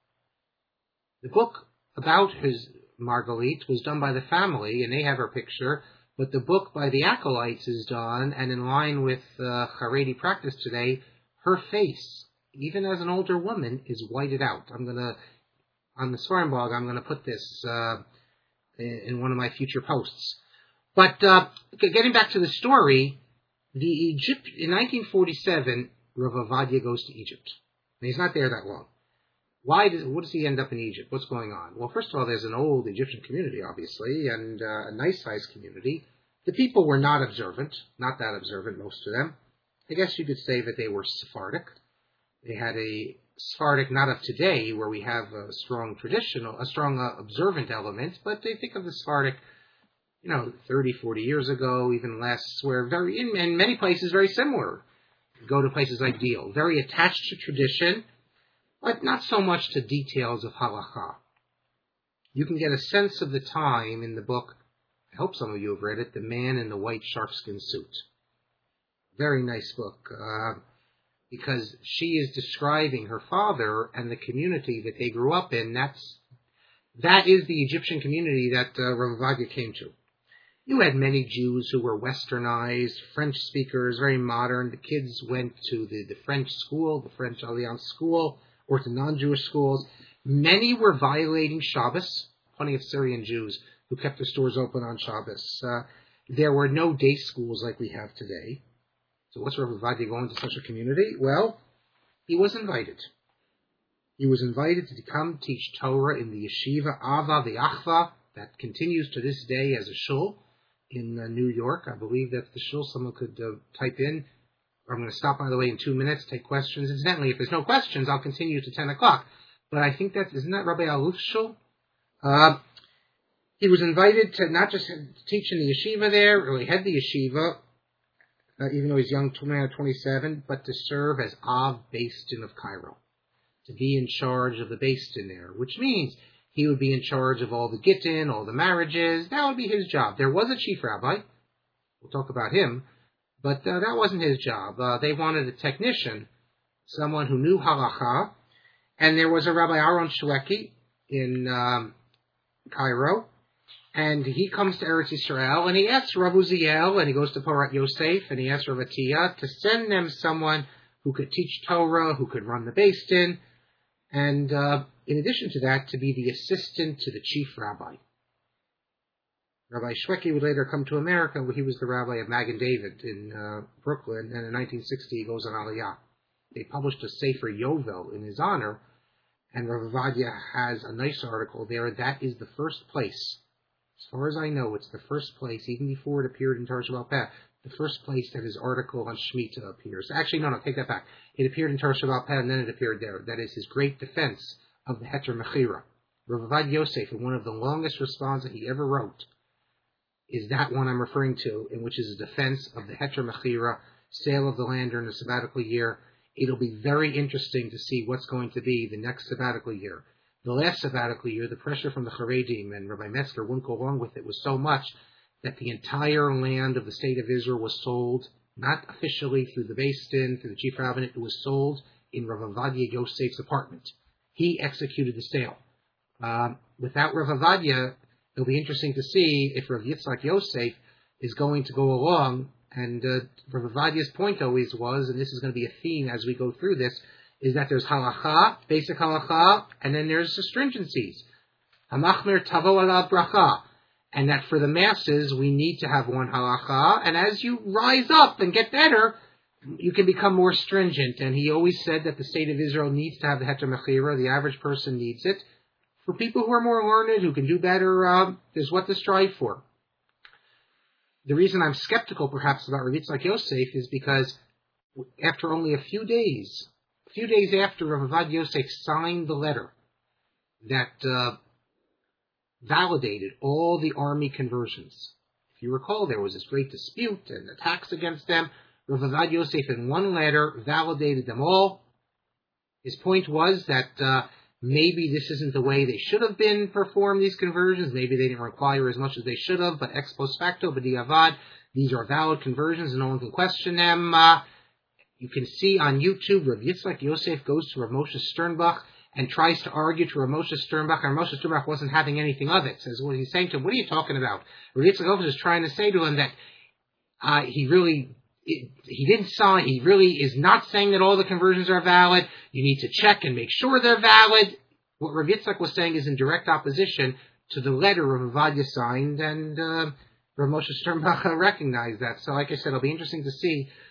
The book about his Margalit was done by the family, and they have her picture. But the book by the acolytes is done, and in line with uh, Haredi practice today, her face, even as an older woman, is whited out. I'm gonna, on the Svarim blog, I'm gonna put this uh, in, in one of my future posts. But uh, getting back to the story, the Egypt in nineteen forty-seven, Rav Ovadia goes to Egypt. And he's not there that long. Why does, what does he end up in Egypt? What's going on? Well, first of all, there's an old Egyptian community, obviously, and uh, a nice-sized community. The people were not observant, not that observant, most of them. I guess you could say that they were Sephardic. They had a Sephardic, not of today, where we have a strong traditional, a strong uh, observant element, but they think of the Sephardic, you know, thirty, forty years ago, even less, where very, in, in many places, very similar. Go to places like Deal, very attached to tradition, but not so much to details of halakha. You can get a sense of the time in the book. I hope some of you have read it, The Man in the White Sharkskin Suit. Very nice book, uh, because she is describing her father and the community that they grew up in. That's, that is the Egyptian community that uh, Rav Ovadia came to. You had many Jews who were westernized, French speakers, very modern. The kids went to the, the French school, the French Alliance school, or to non-Jewish schools. Many were violating Shabbos. Plenty of Syrian Jews who kept their stores open on Shabbos. Uh, there were no day schools like we have today. So what's Rav Ovadia going to such a community? Well, he was invited. He was invited to come teach Torah in the yeshiva Ava V'Achva that continues to this day as a shul in uh, New York. I believe that's the shul. Someone could uh, type in. I'm going to stop, by the way, in two minutes, take questions. Incidentally, if there's no questions, I'll continue to ten o'clock. But I think that, isn't that Rabbi Aluf's shul? Uh, he was invited to not just teach in the yeshiva there, or he had the yeshiva, uh, even though he's young, twenty-seven, but to serve as Av Beis Din of Cairo, to be in charge of the Beis Din there, which means he would be in charge of all the gittin, all the marriages. That would be his job. There was a chief rabbi. We'll talk about him. But uh, that wasn't his job. Uh, they wanted a technician, someone who knew halacha. And there was a Rabbi Aaron Shweki in um, Cairo. And he comes to Eretz Yisrael, and he asks Rav Uziel, and he goes to Porat Yosef, and he asks Rav Atiyah to send them someone who could teach Torah, who could run the Beis Din, and uh, in addition to that, to be the assistant to the chief rabbi. Rabbi Shweki would later come to America, where he was the rabbi of Magen David in uh, Brooklyn, and in nineteen sixty he goes on Aliyah. They published a Sefer Yovel in his honor, and Rav Ovadia has a nice article there. That is the first place, as far as I know, it's the first place, even before it appeared in Torah Shabbat Peh, the first place that his article on Shemitah appears. Actually, no, no, take that back. It appeared in Torah Shabbat Peh, and then it appeared there. That is his great defense of the Heter Mechira. Rav Ovadia Yosef, in one of the longest responses he ever wrote, is that one I'm referring to, in which is a defense of the Heter Mechira, sale of the land during the sabbatical year. It'll be very interesting to see what's going to be the next sabbatical year. The last sabbatical year, the pressure from the Haredim and Rabbi Metzger wouldn't go along with it was so much that the entire land of the state of Israel was sold, not officially through the Beis Din, through the chief rabbinate, it was sold in Rav Ovadia Yosef's apartment. He executed the sale. Um, without Rav Ovadia, it'll be interesting to see if Rav Yitzchak Yosef is going to go along, and uh, Rav Ovadia's point always was, and this is going to be a theme as we go through this, is that there's halacha, basic halacha, and then there's astringencies. Hamachmir tavo ala bracha. And that for the masses, we need to have one halacha, and as you rise up and get better, you can become more stringent. And he always said that the state of Israel needs to have the Heter Mechira, the average person needs it. For people who are more learned, who can do better, uh, there's what to strive for. The reason I'm skeptical, perhaps, about Rav Yitzchak Yosef is because after only a few days, a few days after Rav Ovadia Yosef signed the letter that uh, validated all the army conversions, if you recall, there was this great dispute and attacks against them. Rav Ovadia Yosef, in one letter, validated them all. His point was that uh, maybe this isn't the way they should have been performed, these conversions. Maybe they didn't require as much as they should have, but ex post facto, b'diavad, these are valid conversions and no one can question them. Uh, you can see on YouTube, Rav Yitzchak Yosef goes to Rav Moshe Sternbach and tries to argue to Rav Moshe Sternbach, and Rav Moshe Sternbach wasn't having anything of it. Says, what he's saying to him, what are you talking about? Rav Yitzchak Yosef is trying to say to him that uh, he really... It, he didn't sign, he really is not saying that all the conversions are valid. You need to check and make sure they're valid. What Rav Yitzchak was saying is in direct opposition to the letter Rav Ovadia signed, and uh, Rav Moshe Sternbach recognized that. So like I said, it'll be interesting to see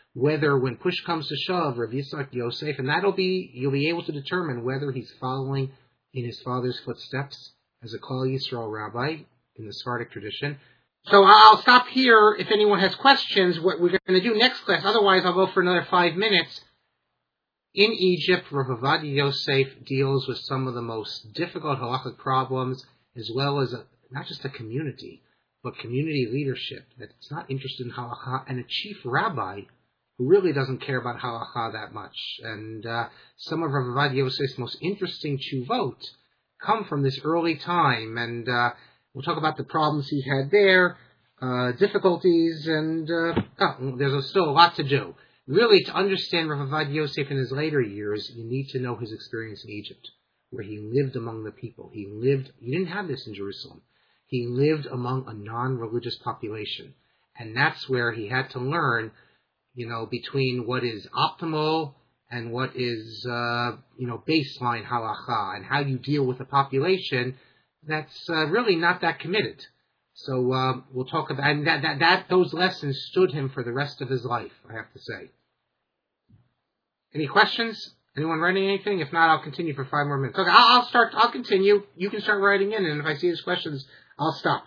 whether when push comes to shove, Rav Yitzchak Yosef, and that'll be, you'll be able to determine whether he's following in his father's footsteps as a Klal Yisrael rabbi in the Sephardic tradition. So I'll stop here if anyone has questions, what we're going to do next class. Otherwise, I'll go for another five minutes. In Egypt, Rav Ovadia Yosef deals with some of the most difficult halachic problems, as well as a, not just a community, but community leadership that's not interested in halacha, and a chief rabbi who really doesn't care about halacha that much. And uh, some of Rav Ovadia Yosef's most interesting tshuvot come from this early time, and uh, we'll talk about the problems he had there, uh, difficulties, and uh, oh, there's still a lot to do. Really, to understand Rav Ovadia Yosef in his later years, you need to know his experience in Egypt, where he lived among the people. He lived, he didn't have this in Jerusalem. He lived among a non-religious population. And that's where he had to learn, you know, between what is optimal and what is, uh, you know, baseline halacha, and how you deal with a population that's uh, really not that committed. So uh, we'll talk about, and that, that, that those lessons stood him for the rest of his life, I have to say. Any questions? Anyone writing anything? If not, I'll continue for five more minutes. Okay, I'll, I'll start, I'll continue. You can start writing in, and if I see these questions, I'll stop.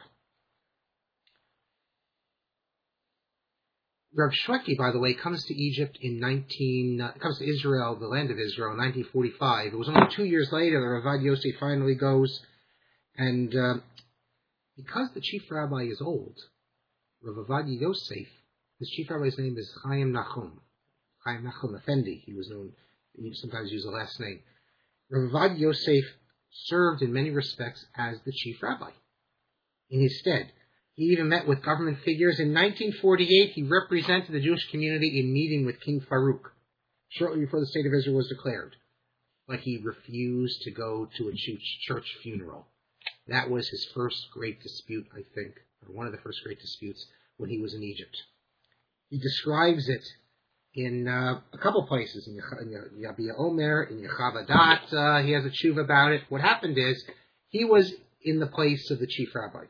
Rav Shweki, by the way, comes to Egypt in nineteen, uh, comes to Israel, the land of Israel, in nineteen forty-five. It was only two years later that Rav Ovadia Yosef finally goes, and uh, because the chief rabbi is old, Rav Ovadia Yosef, his chief rabbi's name is Chaim Nachum, Chaim Nachum Effendi. He was known, he sometimes used the last name. Rav Ovadia Yosef served in many respects as the chief rabbi in his stead. He even met with government figures. In nineteen forty-eight, he represented the Jewish community in meeting with King Farouk, shortly before the state of Israel was declared. But he refused to go to a church funeral. That was his first great dispute, I think, or one of the first great disputes when he was in Egypt. He describes it in uh, a couple places, in Yabia Omer, in Yechavadat. Uh, he has a tshuva about it. What happened is, he was in the place of the chief rabbi.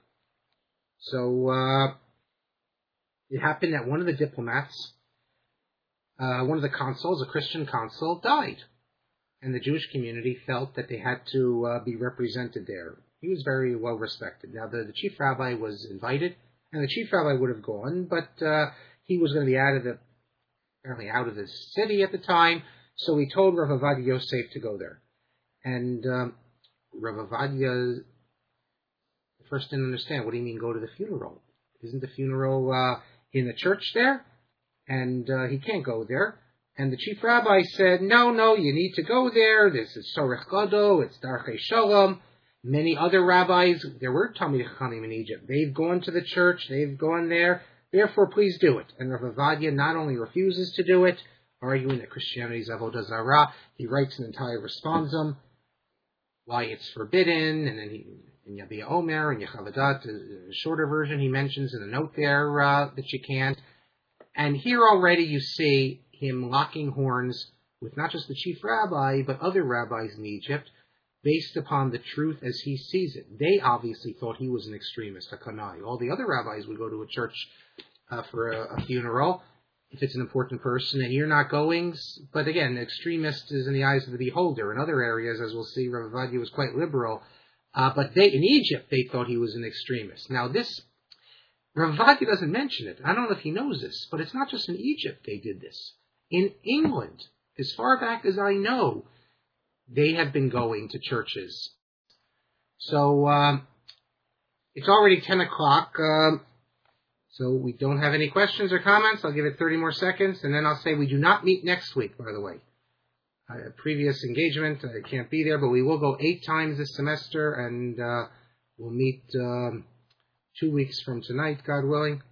So uh, it happened that one of the diplomats, uh, one of the consuls, a Christian consul, died. And the Jewish community felt that they had to uh, be represented there. He was very well respected. Now, the, the chief rabbi was invited, and the chief rabbi would have gone, but uh, he was going to be out of the, apparently out of the city at the time, so he told Rav Ovadia Yosef to go there. And um, Rav Ovadia first didn't understand. What do you mean go to the funeral? Isn't the funeral uh, in the church there? And uh, he can't go there. And the chief rabbi said, no, no, you need to go there. This is Sorech Gado, it's Darchei Shalom. Many other rabbis, there were Talmidei Chachamim in Egypt. They've gone to the church, they've gone there. Therefore, please do it. And Rav Ovadia not only refuses to do it, arguing that Christianity is Avodah Zarah, he writes an entire responsum, why it's forbidden, and then he, in Yabia Omer and Yechavadat, a shorter version, he mentions in a note there uh, that you can't. And here already you see him locking horns with not just the chief rabbi, but other rabbis in Egypt, based upon the truth as he sees it. They obviously thought he was an extremist, a kanai. All the other rabbis would go to a church uh, for a, a funeral, if it's an important person, and you're not going. But again, extremist is in the eyes of the beholder. In other areas, as we'll see, Rav Ovadia was quite liberal. Uh, but they, in Egypt, they thought he was an extremist. Now this, Rav Ovadia doesn't mention it. I don't know if he knows this, but it's not just in Egypt they did this. In England, as far back as I know, they have been going to churches. So um, it's already ten o'clock. Um, so we don't have any questions or comments. I'll give it thirty more seconds, and then I'll say we do not meet next week, by the way. Uh, previous engagement, I can't be there, but we will go eight times this semester, and uh, we'll meet um, two weeks from tonight, God willing.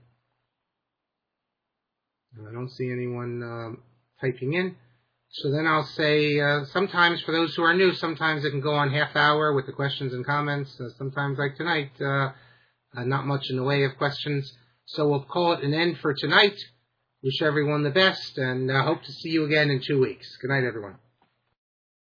I don't see anyone um, typing in. So then I'll say, uh, sometimes for those who are new, sometimes it can go on half hour with the questions and comments. Uh, sometimes like tonight, uh, uh, not much in the way of questions. So we'll call it an end for tonight. Wish everyone the best, and uh, hope to see you again in two weeks. Good night, everyone.